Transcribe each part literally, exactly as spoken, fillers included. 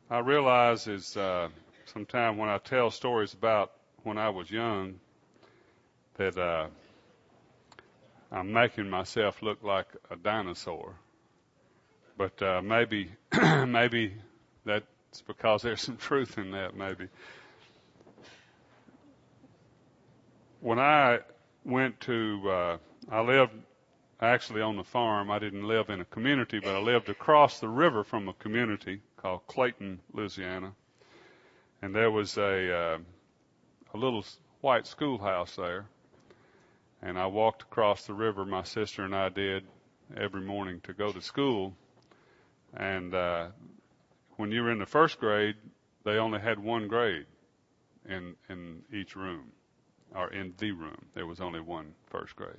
I realize is uh, sometime when I tell stories about when I was young that uh, I'm making myself look like a dinosaur. But uh, maybe, maybe that's because there's some truth in that. Maybe when I went to, uh, I lived actually on the farm. I didn't live in a community, but I lived across the river from a community called Clayton, Louisiana. And there was a uh, a little white schoolhouse there. And I walked across the river, my sister and I did, every morning to go to school. And uh, when you were in the first grade, they only had one grade in in each room, or in the room. There was only one first grade.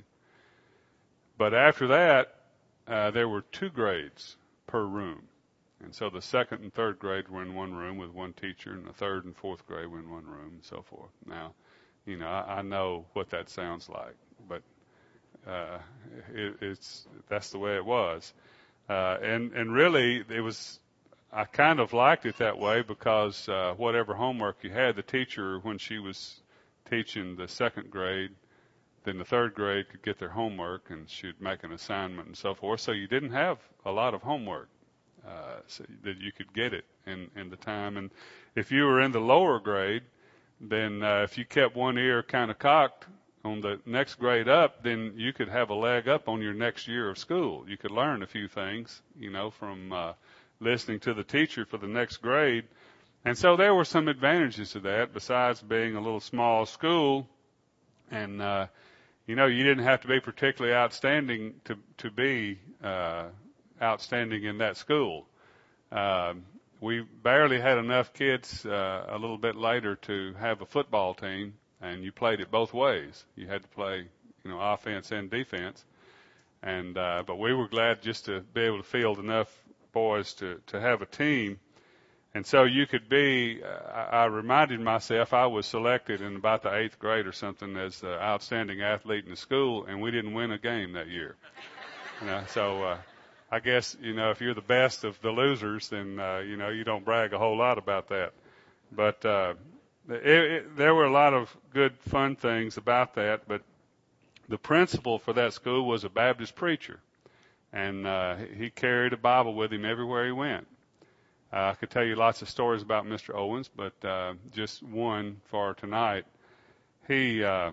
But after that, uh, there were two grades per room. And so the second and third grade were in one room with one teacher, and the third and fourth grade were in one room, and so forth. Now, you know, I, I know what that sounds like, but uh, it, it's that's the way it was. Uh, and and really, it was. I kind of liked it that way because uh, whatever homework you had, the teacher, when she was teaching the second grade, then the third grade could get their homework, and she'd make an assignment and so forth. So you didn't have a lot of homework. Uh, so that you could get it in, in the time. And if you were in the lower grade, then uh, if you kept one ear kind of cocked on the next grade up, then you could have a leg up on your next year of school. You could learn a few things, you know, from uh, listening to the teacher for the next grade. And so there were some advantages to that besides being a little small school. And, uh, you know, you didn't have to be particularly outstanding to, to be uh outstanding in that school. Uh, we barely had enough kids uh, a little bit later to have a football team, and you played it both ways. You had to play, you know, offense and defense. And uh, but we were glad just to be able to field enough boys to to have a team. And so you could be. Uh, I reminded myself I was selected in about the eighth grade or something as the outstanding athlete in the school, and we didn't win a game that year. You know, so. Uh, I guess, you know, if you're the best of the losers, then, uh, you know, you don't brag a whole lot about that. But uh, it, it, there were a lot of good, fun things about that. But the principal for that school was a Baptist preacher, and uh, he carried a Bible with him everywhere he went. Uh, I could tell you lots of stories about Mister Owens, but uh, just one for tonight. He uh,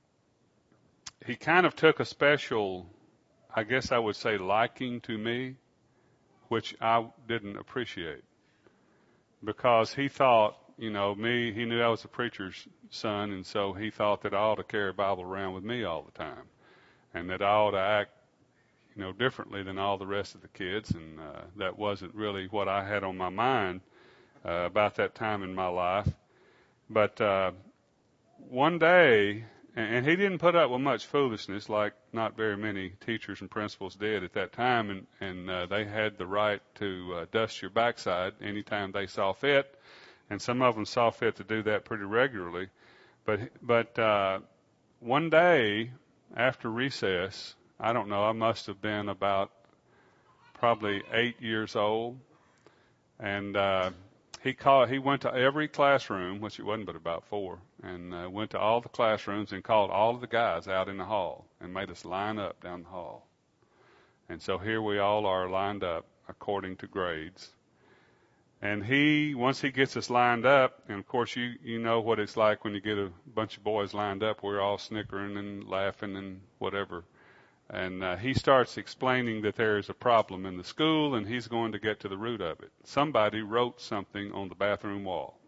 he kind of took a special, I guess I would say, liking to me, which I didn't appreciate, because he thought, you know, me, he knew I was a preacher's son, and so he thought that I ought to carry a Bible around with me all the time, and that I ought to act, you know, differently than all the rest of the kids, and uh, that wasn't really what I had on my mind uh, about that time in my life. But uh, one day, and he didn't put up with much foolishness like not very many teachers and principals did at that time, and, and uh, they had the right to uh, dust your backside anytime they saw fit, and some of them saw fit to do that pretty regularly. But but uh, one day after recess, I don't know, I must have been about probably eight years old, and uh, he called. He went to every classroom, which it wasn't but about four, and uh, went to all the classrooms and called all of the guys out in the hall and made us line up down the hall. And so here we all are lined up according to grades. And he, once he gets us lined up, and of course you you know what it's like when you get a bunch of boys lined up, we're all snickering and laughing and whatever. And uh, he starts explaining that there is a problem in the school, and he's going to get to the root of it. Somebody wrote something on the bathroom wall,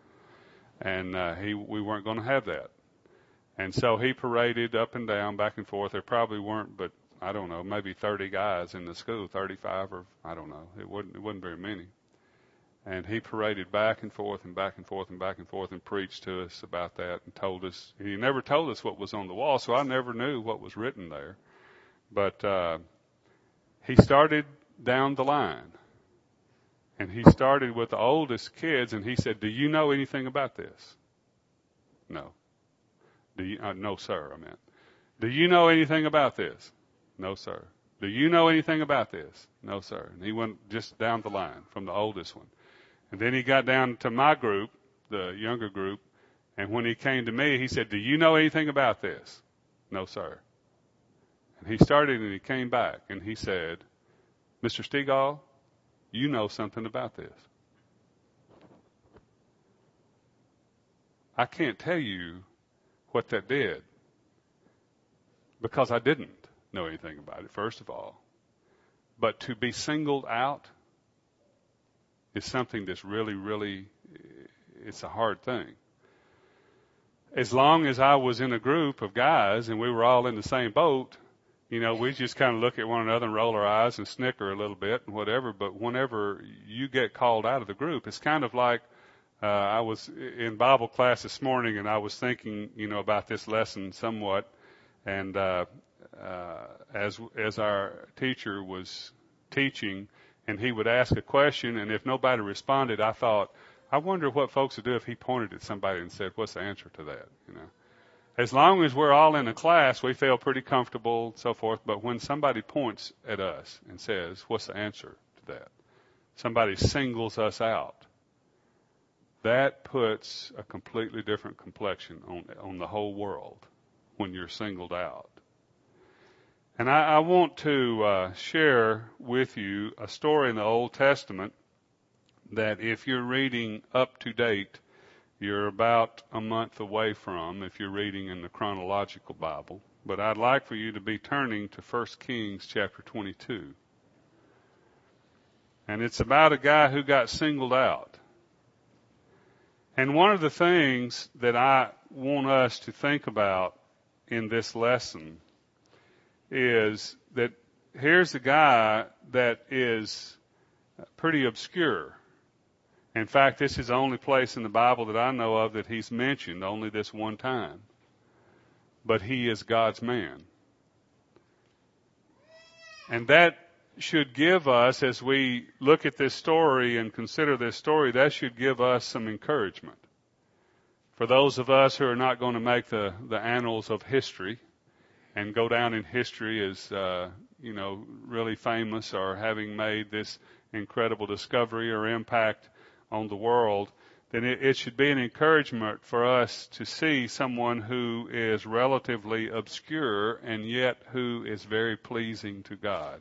and uh, he we weren't going to have that. And so he paraded up and down, back and forth. There probably weren't, but I don't know, maybe thirty guys in the school, thirty-five or I don't know. It wasn't it wasn't very many. And he paraded back and forth and back and forth and back and forth and preached to us about that and told us. He never told us what was on the wall, so I never knew what was written there. But uh, he started down the line, and he started with the oldest kids, and he said, "Do you know anything about this?" No. Do you? Uh, no, sir. I meant. Do you know anything about this? No, sir. Do you know anything about this? No, sir. And he went just down the line from the oldest one, And then he got down to my group, the younger group, and when he came to me, he said, "Do you know anything about this?" "No, sir." And he started and he came back and he said, "Mister Stegall, you know something about this." I can't tell you what that did because I didn't know anything about it, first of all. But to be singled out is something that's really, really, it's a hard thing. As long as I was in a group of guys and we were all in the same boat, you know, we just kind of look at one another and roll our eyes and snicker a little bit and whatever. But whenever you get called out of the group, it's kind of like uh, I was in Bible class this morning and I was thinking, you know, about this lesson somewhat. And uh, uh, as as our teacher was teaching, and he would ask a question, and if nobody responded, I thought, I wonder what folks would do if he pointed at somebody and said, "What's the answer to that?" You know. As long as we're all in a class, we feel pretty comfortable, so forth. But when somebody points at us and says, "What's the answer to that?" Somebody singles us out. That puts a completely different complexion on on the whole world when you're singled out. And I, I want to uh, share with you a story in the Old Testament that if you're reading up to date, you're about a month away from if you're reading in the chronological Bible. But I'd like for you to be turning to First Kings chapter twenty-two. And it's about a guy who got singled out. And one of the things that I want us to think about in this lesson is that here's a guy that is pretty obscure. In fact, this is the only place in the Bible that I know of that he's mentioned, only this one time. But he is God's man. And that should give us, as we look at this story and consider this story, that should give us some encouragement. For those of us who are not going to make the, the annals of history and go down in history as, uh, you know, really famous or having made this incredible discovery or impact on the world, then it, it should be an encouragement for us to see someone who is relatively obscure and yet who is very pleasing to God.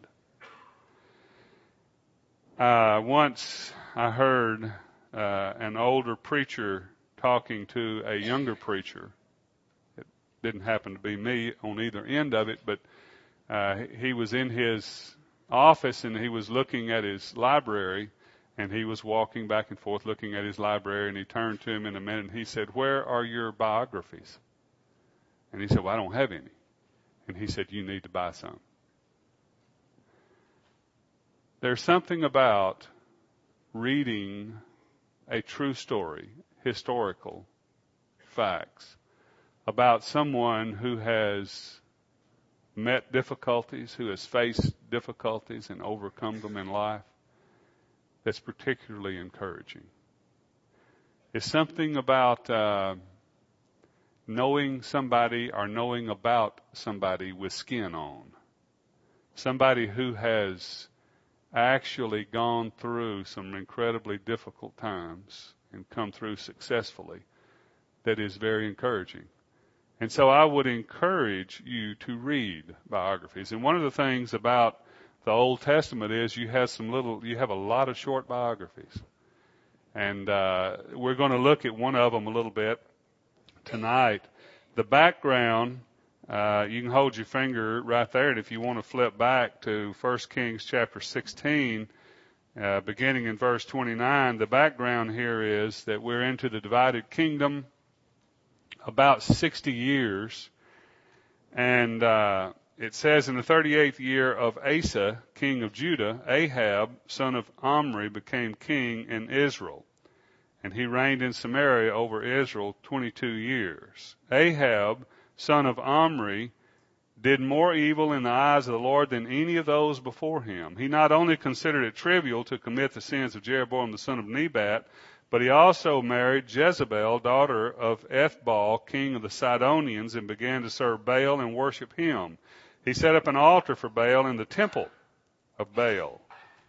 Uh, once I heard uh, an older preacher talking to a younger preacher. It didn't happen to be me on either end of it, but uh, he was in his office and he was looking at his library. And he was walking back and forth looking at his library, and he turned to him in a minute and he said, "Where are your biographies?" And he said, "Well, I don't have any." And he said, "You need to buy some." There's something about reading a true story, historical facts, about someone who has met difficulties, who has faced difficulties and overcome them in life, that's particularly encouraging. It's something about uh, knowing somebody or knowing about somebody with skin on. Somebody who has actually gone through some incredibly difficult times and come through successfully. That is very encouraging. And so I would encourage you to read biographies. And one of the things about the Old Testament is you have some little, you have a lot of short biographies. And uh, we're going to look at one of them a little bit tonight. The background, uh, you can hold your finger right there, and if you want to flip back to First Kings chapter sixteen, uh, beginning in verse twenty-nine, the background here is that we're into the divided kingdom about sixty years, and uh, it says, in the thirty-eighth year of Asa, king of Judah, Ahab, son of Omri, became king in Israel. And he reigned in Samaria over Israel twenty-two years. Ahab, son of Omri, did more evil in the eyes of the Lord than any of those before him. He not only considered it trivial to commit the sins of Jeroboam the son of Nebat, but he also married Jezebel, daughter of Ethbaal, king of the Sidonians, and began to serve Baal and worship him. He set up an altar for Baal in the temple of Baal.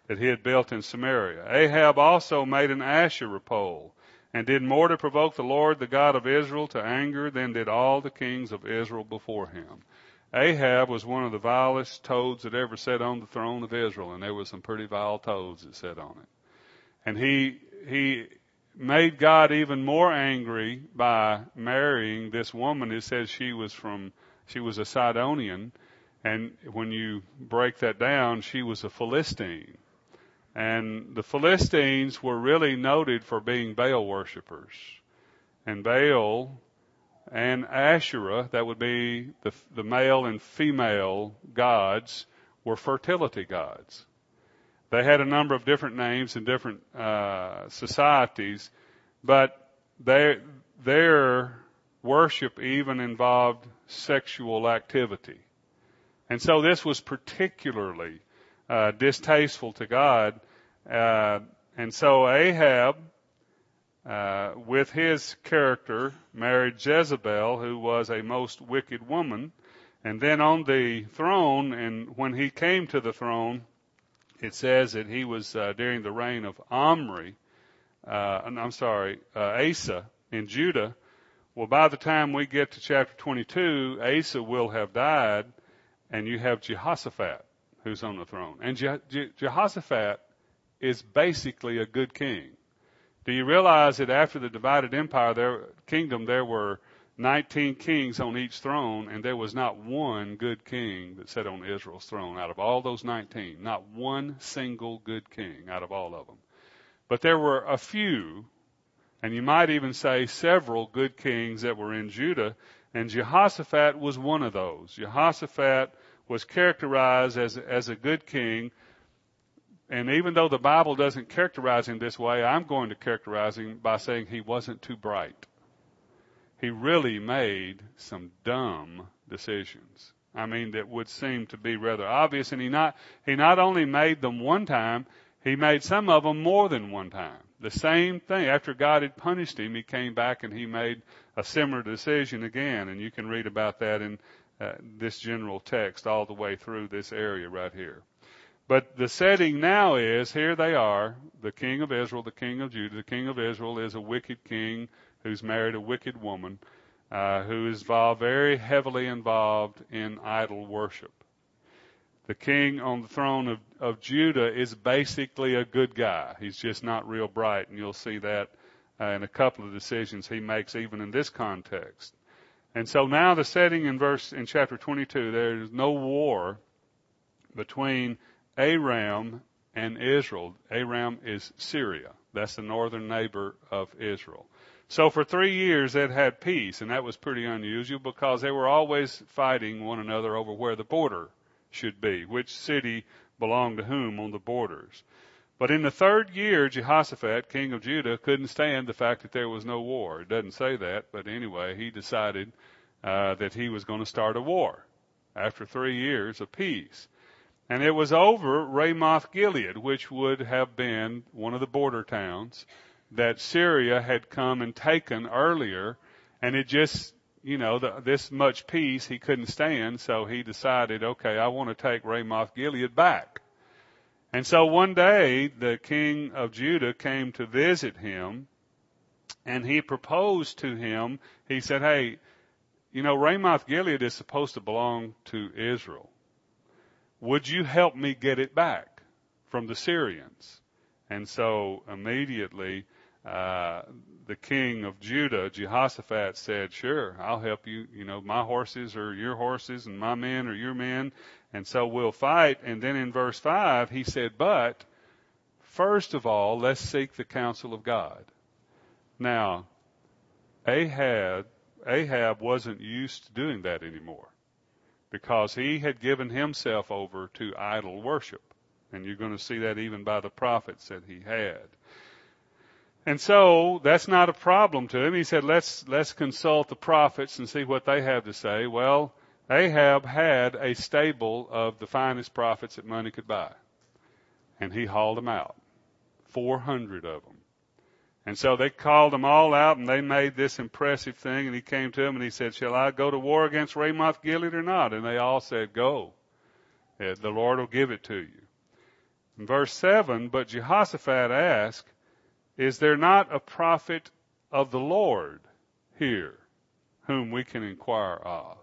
that he had built in Samaria. Ahab also made an Asherah pole, and did more to provoke the Lord, the God of Israel, to anger than did all the kings of Israel before him. Ahab was one of the vilest toads that ever sat on the throne of Israel, and there was some pretty vile toads that sat on it. And he he made God even more angry by marrying this woman who says she was from she was a Sidonian, and when you break that down, she was a Philistine. And the Philistines were really noted for being Baal worshipers. And Baal and Asherah, that would be the, the male and female gods, were fertility gods. They had a number of different names in different uh, societies, but they, their worship even involved sexual activity. And so this was particularly uh, distasteful to God. Uh, and so Ahab, uh, with his character, married Jezebel, who was a most wicked woman. And then on the throne, and when he came to the throne, it says that he was uh, during the reign of Omri, uh, I'm sorry, uh, Asa in Judah. Well, by the time we get to chapter twenty-two, Asa will have died, and you have Jehoshaphat who's on the throne. And Je- Je- Jehoshaphat is basically a good king. Do you realize that after the divided empire, there kingdom, there were nineteen kings on each throne, and there was not one good king that sat on Israel's throne out of all those nineteen. Not one single good king out of all of them. But there were a few, and you might even say several good kings that were in Judah, and Jehoshaphat was one of those. Jehoshaphat was characterized as, as a good king. And even though the Bible doesn't characterize him this way, I'm going to characterize him by saying he wasn't too bright. He really made some dumb decisions. I mean, that would seem to be rather obvious. And he not he not only made them one time, he made some of them more than one time. The same thing. After God had punished him, he came back and he made a similar decision again. And you can read about that in uh, this general text all the way through this area right here. But the setting now is, here they are, the king of Israel, the king of Judah. The king of Israel is a wicked king who's married a wicked woman, uh, who is involved, very heavily involved in idol worship. The king on the throne of, of Judah is basically a good guy. He's just not real bright, and you'll see that uh, in a couple of decisions he makes even in this context. And so now the setting in verse in chapter twenty-two, there is no war between Aram and Israel. Aram is Syria. That's the northern neighbor of Israel. So for three years they'd had peace, and that was pretty unusual because they were always fighting one another over where the border should be, which city belonged to whom on the borders. But in the third year, Jehoshaphat, king of Judah, couldn't stand the fact that there was no war. It doesn't say that, but anyway, he decided uh, that he was going to start a war after three years of peace. And it was over Ramoth Gilead, which would have been one of the border towns that Syria had come and taken earlier. And it just, you know, the, this much peace he couldn't stand, so he decided, okay, I want to take Ramoth Gilead back. And so one day the king of Judah came to visit him, and he proposed to him, he said, hey, you know, Ramoth Gilead is supposed to belong to Israel. Would you help me get it back from the Syrians? And so immediately uh, the king of Judah, Jehoshaphat, said, sure, I'll help you. You know, my horses are your horses and my men are your men. And so we'll fight. And then in verse five, he said, but first of all, let's seek the counsel of God. Now, Ahab, Ahab wasn't used to doing that anymore, because he had given himself over to idol worship. And you're going to see that even by the prophets that he had. And so that's not a problem to him. He said, let's, let's consult the prophets and see what they have to say. Well, Ahab had a stable of the finest prophets that money could buy. And he hauled them out. four hundred of them. And so they called them all out, and they made this impressive thing, and he came to them and he said, shall I go to war against Ramoth Gilead or not? And they all said, go. The Lord will give it to you. In verse seven, but Jehoshaphat asked, is there not a prophet of the Lord here whom we can inquire of?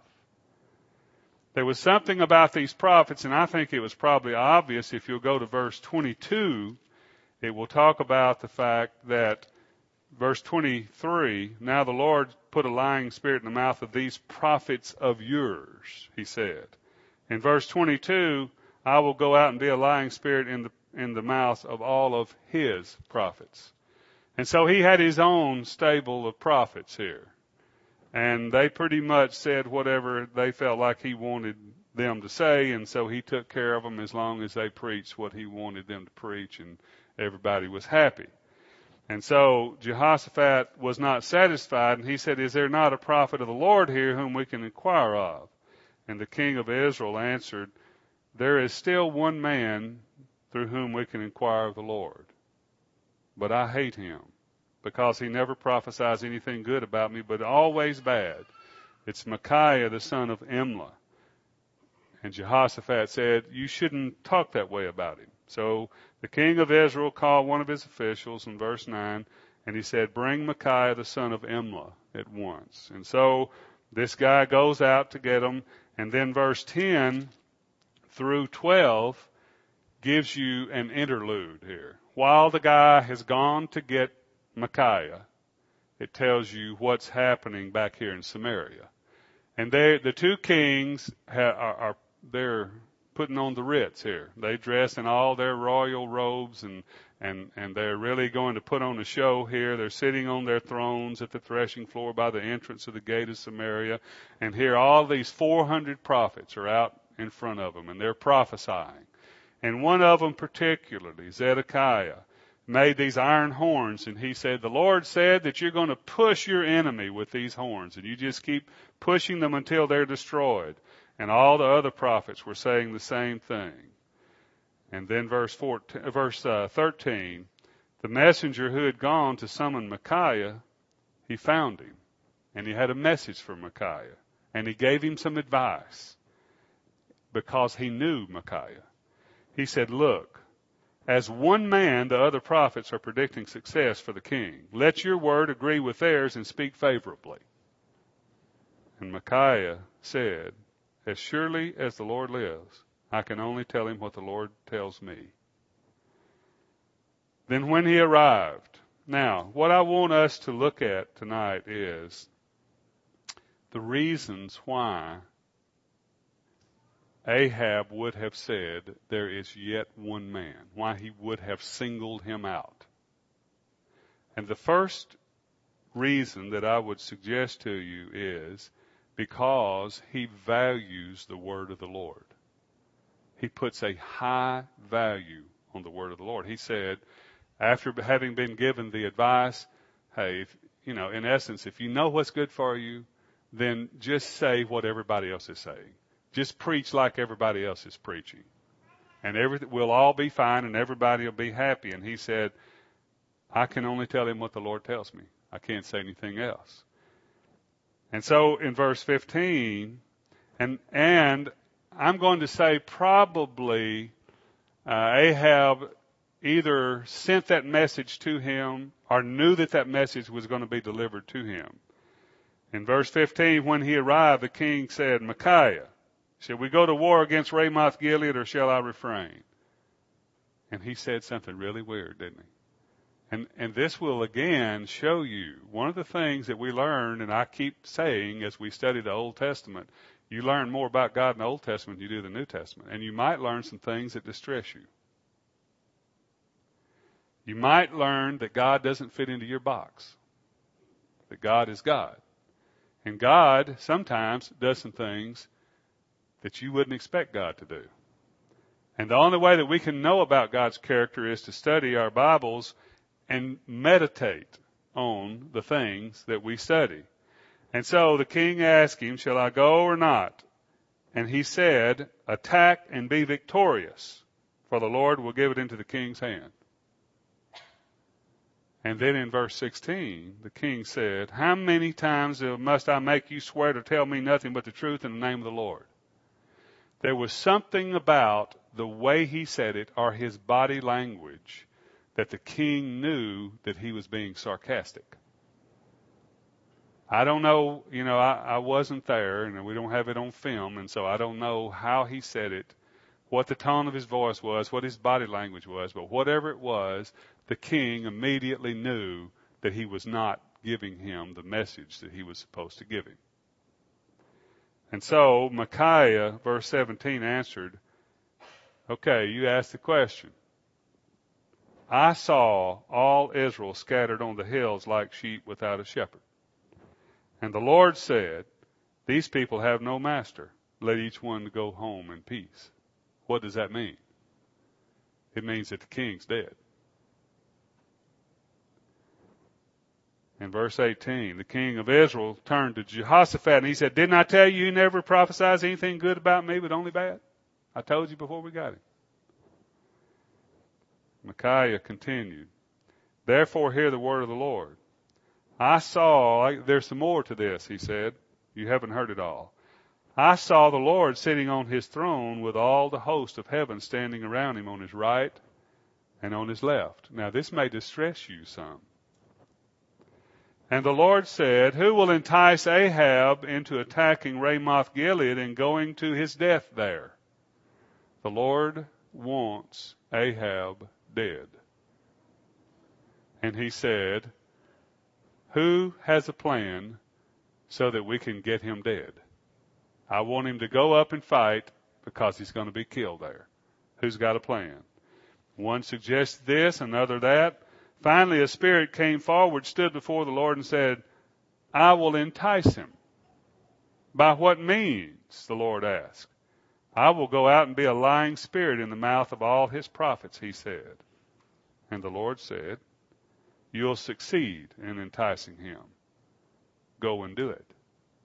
There was something about these prophets, and I think it was probably obvious. If you'll go to verse twenty-two, it will talk about the fact that verse twenty-three, now the Lord put a lying spirit in the mouth of these prophets of yours, he said. In verse twenty-two, I will go out and be a lying spirit in the in the mouth of all of his prophets. And so he had his own stable of prophets here. And they pretty much said whatever they felt like he wanted them to say, and so he took care of them as long as they preached what he wanted them to preach, and everybody was happy. And so Jehoshaphat was not satisfied, and he said, is there not a prophet of the Lord here whom we can inquire of? And the king of Israel answered, there is still one man through whom we can inquire of the Lord, but I hate him, because he never prophesies anything good about me, but always bad. It's Micaiah, the son of Imlah. And Jehoshaphat said, you shouldn't talk that way about him. So the king of Israel called one of his officials in verse nine, and he said, bring Micaiah, the son of Imlah, at once. And so this guy goes out to get him, and then verse ten through twelve gives you an interlude here. While the guy has gone to get Micaiah, it tells you what's happening back here in Samaria. And they, the two kings ha, are, are they're putting on the Ritz here. They dress in all their royal robes, and, and, and they're really going to put on a show here. They're sitting on their thrones at the threshing floor by the entrance of the gate of Samaria. And here all these four hundred prophets are out in front of them, and they're prophesying. And one of them particularly, Zedekiah, made these iron horns, and he said, the Lord said that you're going to push your enemy with these horns, and you just keep pushing them until they're destroyed. And all the other prophets were saying the same thing. And then verse fourteen, verse uh, thirteen, the messenger who had gone to summon Micaiah, he found him, and he had a message for Micaiah, and he gave him some advice, because he knew Micaiah. He said, look, as one man, the other prophets are predicting success for the king. Let your word agree with theirs and speak favorably. And Micaiah said, as surely as the Lord lives, I can only tell him what the Lord tells me. Then when he arrived, now, what I want us to look at tonight is the reasons why Ahab would have said, there is yet one man, why he would have singled him out. And the first reason that I would suggest to you is because he values the word of the Lord. He puts a high value on the word of the Lord. He said, after having been given the advice, hey, if, you know, in essence, if you know what's good for you, then just say what everybody else is saying. Just preach like everybody else is preaching. And everything, we'll all be fine and everybody will be happy. And he said, I can only tell him what the Lord tells me. I can't say anything else. And so in verse fifteen, and and I'm going to say probably uh, Ahab either sent that message to him or knew that that message was going to be delivered to him. In verse fifteen, when he arrived, the king said, Micaiah, shall we go to war against Ramoth Gilead, or shall I refrain? And he said something really weird, didn't he? And and this will again show you one of the things that we learn, and I keep saying as we study the Old Testament, you learn more about God in the Old Testament than you do the New Testament. And you might learn some things that distress you. You might learn that God doesn't fit into your box. That God is God. And God sometimes does some things that you wouldn't expect God to do. And the only way that we can know about God's character is to study our Bibles and meditate on the things that we study. And so the king asked him, shall I go or not? And he said, attack and be victorious, for the Lord will give it into the king's hand. And then in verse sixteen, the king said, how many times must I make you swear to tell me nothing but the truth in the name of the Lord? There was something about the way he said it or his body language that the king knew that he was being sarcastic. I don't know, you know, I, I wasn't there, and we don't have it on film, and so I don't know how he said it, what the tone of his voice was, what his body language was, but whatever it was, the king immediately knew that he was not giving him the message that he was supposed to give him. And so Micaiah, verse seventeen, answered, okay, you asked the question. I saw all Israel scattered on the hills like sheep without a shepherd. And the Lord said, these people have no master. Let each one go home in peace. What does that mean? It means that the king's dead. In verse eighteen, the king of Israel turned to Jehoshaphat and he said, didn't I tell you you never prophesied anything good about me but only bad? I told you before we got it. Micaiah continued, therefore hear the word of the Lord. I saw, there's some more to this, he said. You haven't heard it all. I saw the Lord sitting on his throne with all the host of heaven standing around him on his right and on his left. Now this may distress you some. And the Lord said, who will entice Ahab into attacking Ramoth Gilead and going to his death there? The Lord wants Ahab dead. And he said, who has a plan so that we can get him dead? I want him to go up and fight because he's going to be killed there. Who's got a plan? One suggested this, another that. Finally, a spirit came forward, stood before the Lord and said, I will entice him. By what means? The Lord asked. I will go out and be a lying spirit in the mouth of all his prophets, he said. And the Lord said, you'll succeed in enticing him. Go and do it.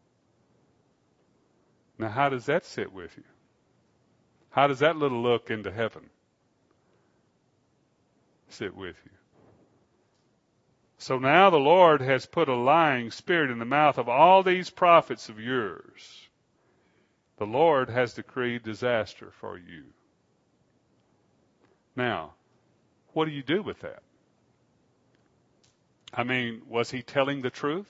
Now, how does that sit with you? How does that little look into heaven sit with you? So now the Lord has put a lying spirit in the mouth of all these prophets of yours. The Lord has decreed disaster for you. Now, what do you do with that? I mean, was he telling the truth?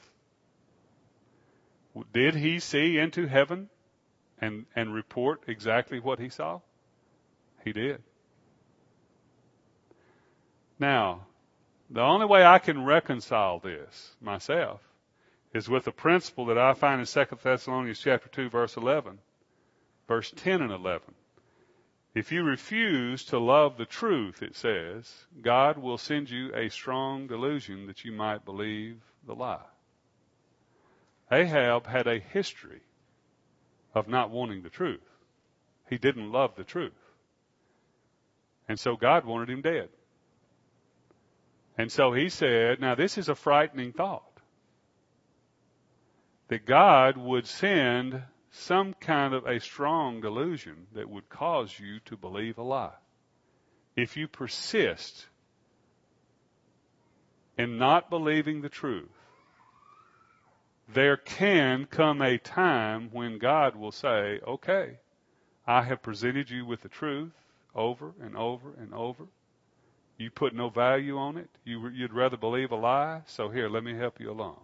Did he see into heaven and, and report exactly what he saw? He did. Now, the only way I can reconcile this myself is with a principle that I find in Second Thessalonians chapter two, verse eleven, verse ten and eleven. If you refuse to love the truth, it says, God will send you a strong delusion that you might believe the lie. Ahab had a history of not wanting the truth. He didn't love the truth. And so God wanted him dead. And so he said, now this is a frightening thought, that God would send some kind of a strong delusion that would cause you to believe a lie. If you persist in not believing the truth, there can come a time when God will say, okay, I have presented you with the truth over and over and over. You put no value on it. You, you'd rather believe a lie. So here, let me help you along.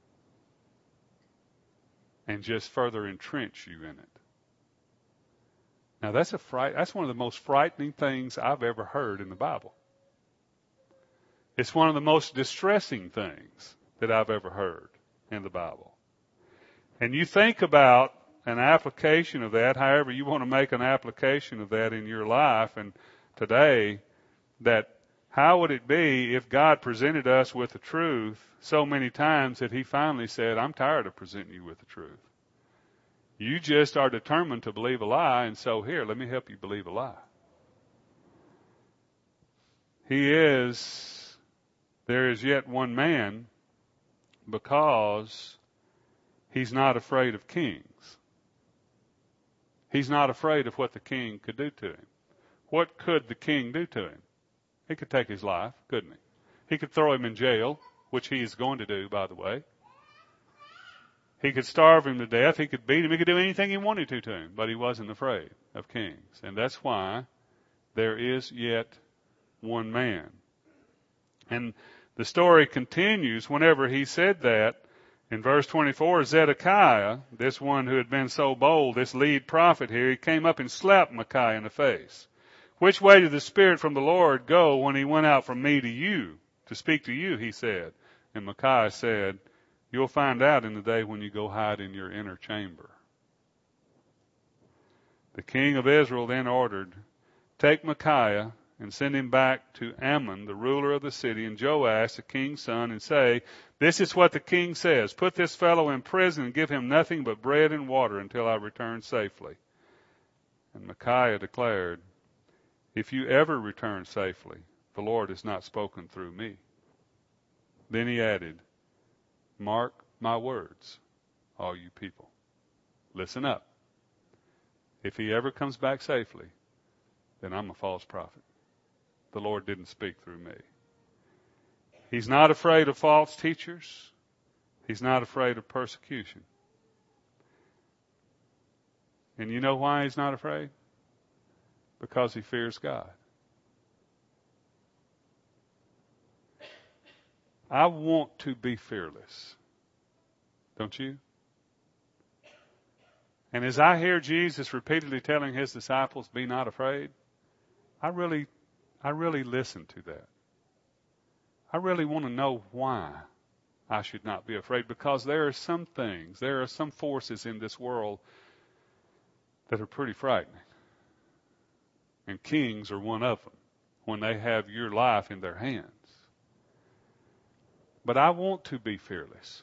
And just further entrench you in it. Now that's a fright, that's one of the most frightening things I've ever heard in the Bible. It's one of the most distressing things that I've ever heard in the Bible. And you think about an application of that, however you want to make an application of that in your life and today, that how would it be if God presented us with the truth so many times that he finally said, I'm tired of presenting you with the truth. You just are determined to believe a lie, and so here, let me help you believe a lie. He is, there is yet one man, because he's not afraid of kings. He's not afraid of what the king could do to him. What could the king do to him? He could take his life, couldn't he? He could throw him in jail, which he is going to do, by the way. He could starve him to death. He could beat him. He could do anything he wanted to to him, but he wasn't afraid of kings. And that's why there is yet one man. And the story continues. Whenever he said that, in verse twenty-four, Zedekiah, this one who had been so bold, this lead prophet here, he came up and slapped Micaiah in the face. Which way did the Spirit from the Lord go when he went out from me to you, to speak to you, he said. And Micaiah said, you'll find out in the day when you go hide in your inner chamber. The king of Israel then ordered, take Micaiah and send him back to Ammon, the ruler of the city, and Joash, the king's son, and say, this is what the king says, put this fellow in prison and give him nothing but bread and water until I return safely. And Micaiah declared, if you ever return safely, the Lord has not spoken through me. Then he added, mark my words, all you people. Listen up. If he ever comes back safely, then I'm a false prophet. The Lord didn't speak through me. He's not afraid of false teachers. He's not afraid of persecution. And you know why he's not afraid? Because he fears God. I want to be fearless. Don't you? And as I hear Jesus repeatedly telling his disciples, be not afraid, I really, I really listen to that. I really want to know why I should not be afraid, because there are some things, there are some forces in this world that are pretty frightening. And kings are one of them when they have your life in their hands. But I want to be fearless,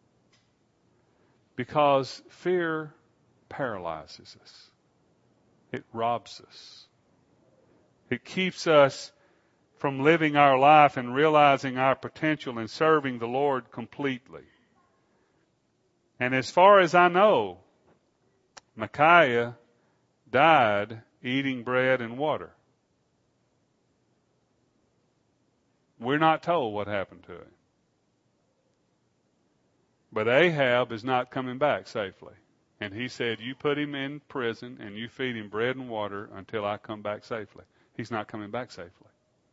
because fear paralyzes us. It robs us. It keeps us from living our life and realizing our potential and serving the Lord completely. And as far as I know, Micaiah died eating bread and water. We're not told what happened to him. But Ahab is not coming back safely. And he said, you put him in prison and you feed him bread and water until I come back safely. He's not coming back safely.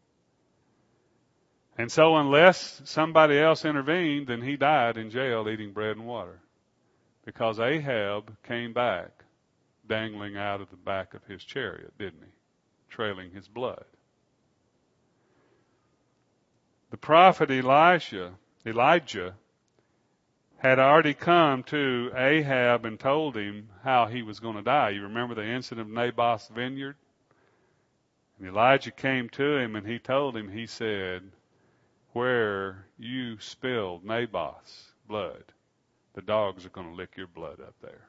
And so unless somebody else intervened, then he died in jail eating bread and water. Because Ahab came back dangling out of the back of his chariot, didn't he? Trailing his blood. The prophet Elisha, Elijah, had already come to Ahab and told him how he was going to die. You remember the incident of Naboth's vineyard? And Elijah came to him and he told him, he said, where you spilled Naboth's blood, the dogs are going to lick your blood up there.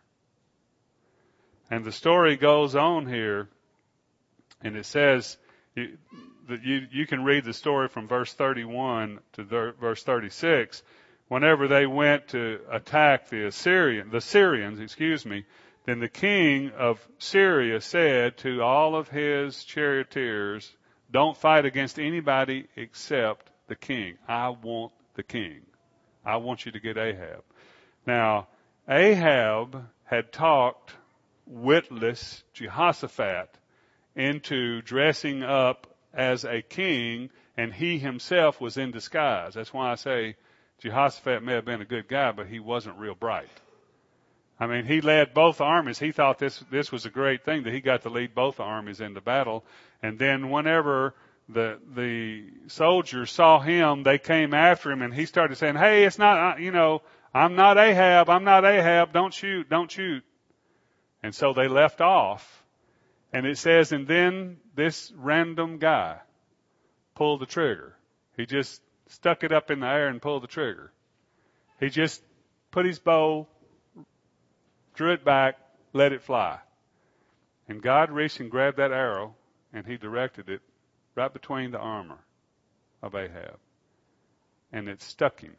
And the story goes on here, and it says you, that you, you can read the story from verse thirty-one to the, verse thirty-six. Whenever they went to attack the Assyrian, the Syrians, excuse me, then the king of Syria said to all of his charioteers, don't fight against anybody except the king. I want the king. I want you to get Ahab. Now, Ahab had talked witless Jehoshaphat into dressing up as a king, and he himself was in disguise. That's why I say Jehoshaphat may have been a good guy, but he wasn't real bright. I mean, he led both armies. He thought this this was a great thing that he got to lead both armies into battle. And then whenever the the soldiers saw him, they came after him, and he started saying, hey, it's not, you know, I'm not Ahab. I'm not Ahab. Don't shoot. Don't shoot. And so they left off. And it says, and then this random guy pulled the trigger. He just stuck it up in the air and pulled the trigger. He just put his bow, drew it back, let it fly. And God reached and grabbed that arrow, and he directed it right between the armor of Ahab. And it stuck him.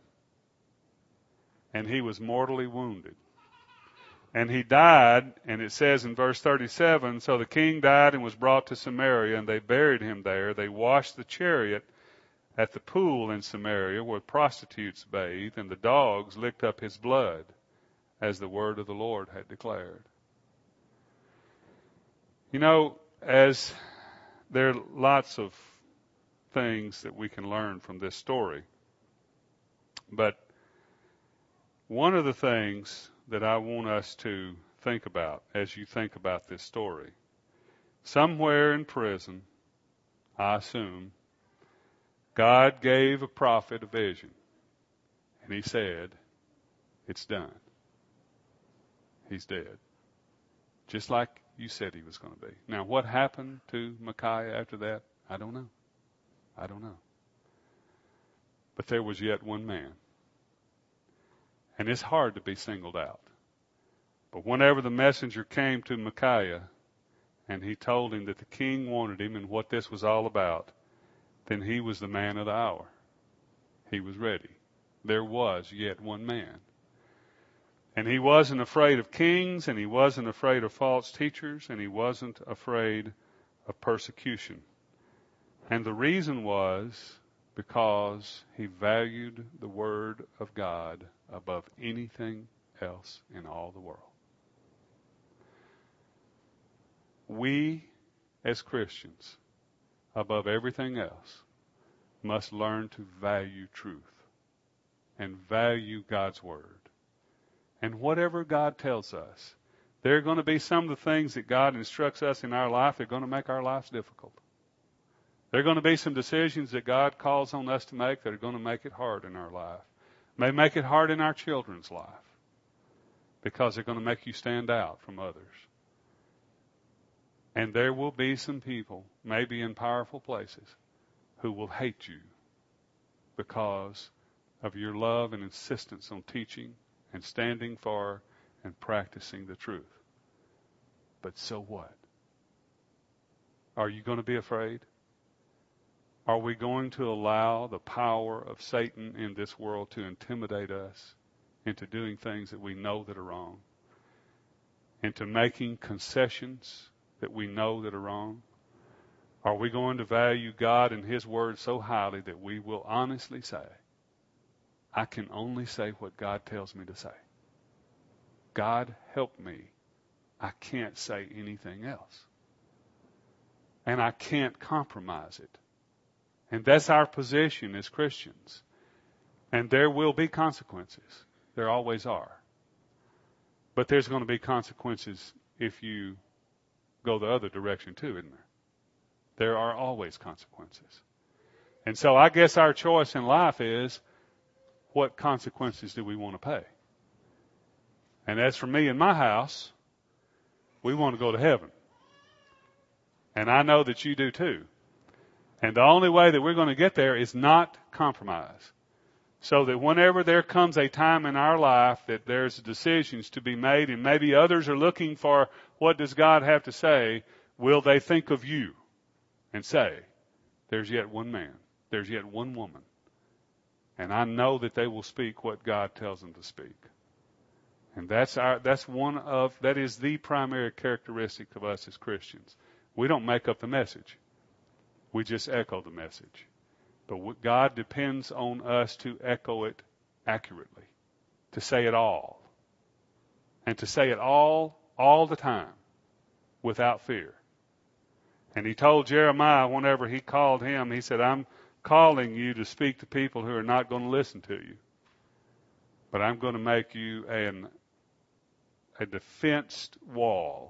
And he was mortally wounded. And he died, and it says in verse thirty-seven, so the king died and was brought to Samaria, and they buried him there. They washed the chariot at the pool in Samaria where prostitutes bathed, and the dogs licked up his blood, as the word of the Lord had declared. You know, as there are lots of things that we can learn from this story. But one of the things that I want us to think about as you think about this story, somewhere in prison, I assume, God gave a prophet a vision. And he said, it's done. He's dead. Just like you said he was going to be. Now, what happened to Micaiah after that? I don't know. I don't know. But there was yet one man. And it's hard to be singled out. But whenever the messenger came to Micaiah and he told him that the king wanted him and what this was all about, then he was the man of the hour. He was ready. There was yet one man. And he wasn't afraid of kings, and he wasn't afraid of false teachers, and he wasn't afraid of persecution. And the reason was because he valued the Word of God above anything else in all the world. We, as Christians, above everything else, must learn to value truth and value God's Word. And whatever God tells us, there are going to be some of the things that God instructs us in our life that are going to make our lives difficult. There are going to be some decisions that God calls on us to make that are going to make it hard in our life. May make it hard in our children's life because they're going to make you stand out from others. And there will be some people, maybe in powerful places, who will hate you because of your love and insistence on teaching and standing for and practicing the truth. But so what? Are you going to be afraid? Are we going to allow the power of Satan in this world to intimidate us into doing things that we know that are wrong? Into making concessions that we know that are wrong? Are we going to value God and His Word so highly that we will honestly say, I can only say what God tells me to say. God help me. I can't say anything else. And I can't compromise it. And that's our position as Christians. And there will be consequences. There always are. But there's going to be consequences if you go the other direction too, isn't there? There are always consequences. And so I guess our choice in life is, what consequences do we want to pay? And as for me and my house, we want to go to heaven. And I know that you do too. And the only way that we're going to get there is not compromise. So that whenever there comes a time in our life that there's decisions to be made and maybe others are looking for what does God have to say, will they think of you and say, there's yet one man, there's yet one woman. And I know that they will speak what God tells them to speak. And that's our, that's one of, that is the primary characteristic of us as Christians. We don't make up the message. We just echo the message. But God depends on us to echo it accurately, to say it all. And to say it all, all the time, without fear. And He told Jeremiah whenever He called him, He said, I'm calling you to speak to people who are not going to listen to you. But I'm going to make you an, a defensed wall.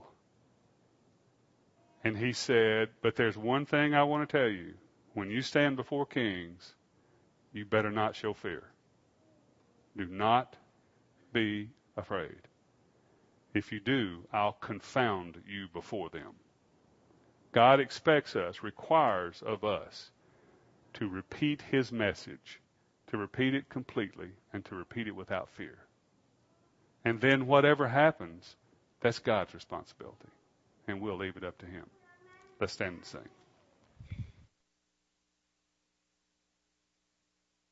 And He said, but there's one thing I want to tell you. When you stand before kings, you better not show fear. Do not be afraid. If you do, I'll confound you before them. God expects us, requires of us, to repeat His message, to repeat it completely, and to repeat it without fear. And then whatever happens, that's God's responsibility. And we'll leave it up to Him. Let's stand and sing.